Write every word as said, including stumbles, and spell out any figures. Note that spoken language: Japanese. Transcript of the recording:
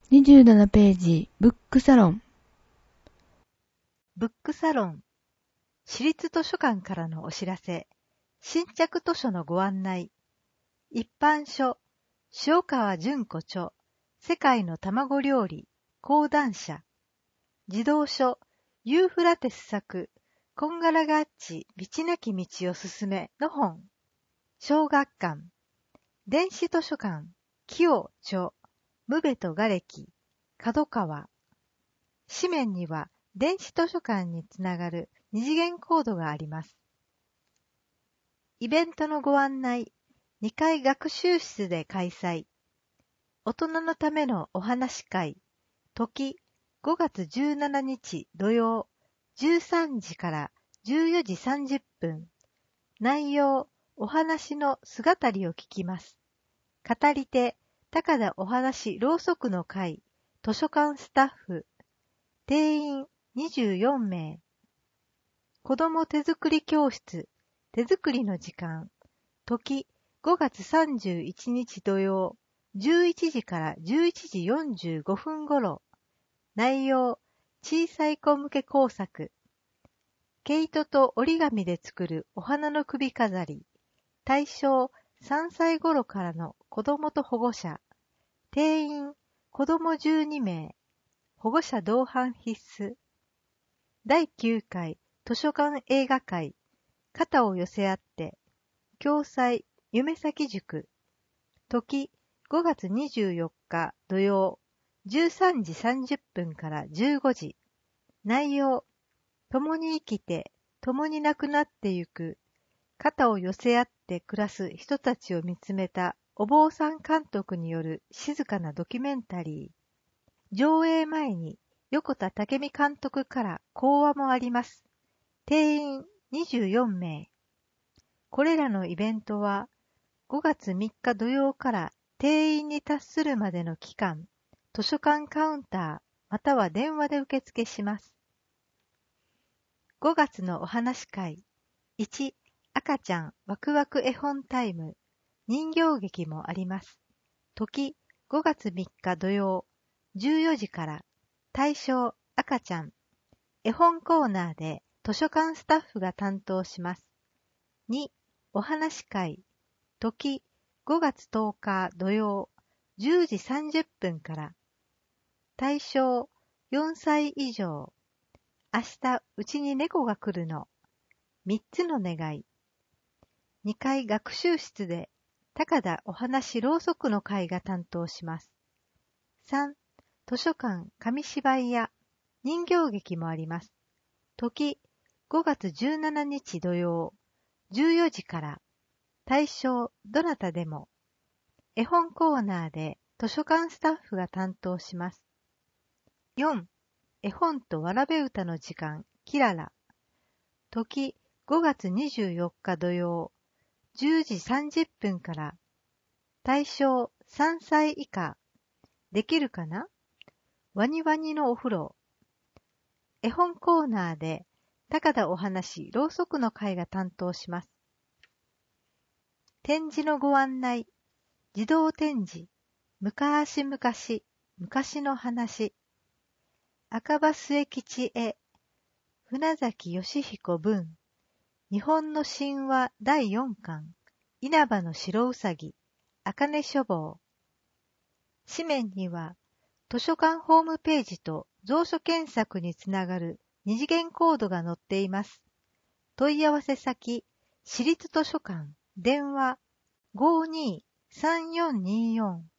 にじゅうななページ、ブックサロン。 ブックサロン。私立図書館からのお知らせ。新着図書のご案内。一般書。塩川純子著。世界の卵料理。講談社。児童書。ユーフラテス作。こんがらがっち道なき道を進めの本。小学館。電子図書館。清著。ムベとガレキ。角川。紙面には電子図書館につながる二次元コードがあります。イベントのご案内。にかい学習室で開催。大人のためのお話会。時ごがつじゅうしちにち土曜じゅうさんじからじゅうよじさんじゅっぷん。内容、お話の姿りを聞きます。語り手、高田お話ろうそくの会。図書館スタッフ。定員にじゅうよんめい。子ども手作り教室。手作りの時間。時ごがつさんじゅういちにち土曜じゅういちじからじゅういちじよんじゅうごふんごろ。内容、小さい子向け工作。毛糸と折り紙で作るお花の首飾り。対象さんさい頃からの子どもと保護者。定員子どもじゅうにめい。保護者同伴必須。だいきゅうかい図書館映画会。肩を寄せ合って。共催夢咲塾。時ごがつにじゅうよっか土曜じゅうさんじさんじゅっぷんからじゅうごじ。内容、共に生きて共に亡くなってゆく肩を寄せ合って暮らす人たちを見つめたお坊さん監督による静かなドキュメンタリー。上映前に横田武美監督から講話もあります。定員にじゅうよんめい。これらのイベントはごがつみっか土曜から定員に達するまでの期間、図書館カウンターまたは電話で受付します。ごがつのお話会。いち、赤ちゃんワクワク絵本タイム。人形劇もあります。時ごがつみっか土曜じゅうよじから。対象赤ちゃん。絵本コーナーで図書館スタッフが担当します。に、お話会。時ごがつとおか土曜じゅうじさんじゅっぷんから。対象よんさい以上。明日うちに猫が来るの。みっつの願い。にかい学習室で高田お話ろうそくの会が担当します。さん、図書館紙芝居や人形劇もあります。時ごがつじゅうしちにち土曜じゅうよじから。対象どなたでも。絵本コーナーで図書館スタッフが担当します。よん、絵本とわらべ歌の時間キララ。時ごがつにじゅうよっか土曜じゅうじさんじゅっぷんから。対象さんさい以下。できるかな？ワニワニのお風呂。絵本コーナーで高田お話ろうそくの会が担当します。展示のご案内。児童展示。昔々、昔の話。赤羽末吉絵。船崎義彦文。日本の神話だいよんかん。稲葉の白うさぎ。茜書房。紙面には図書館ホームページと蔵書検索につながる二次元コードが載っています。問い合わせ先、私立図書館、電話ごーにーさんよんにーよん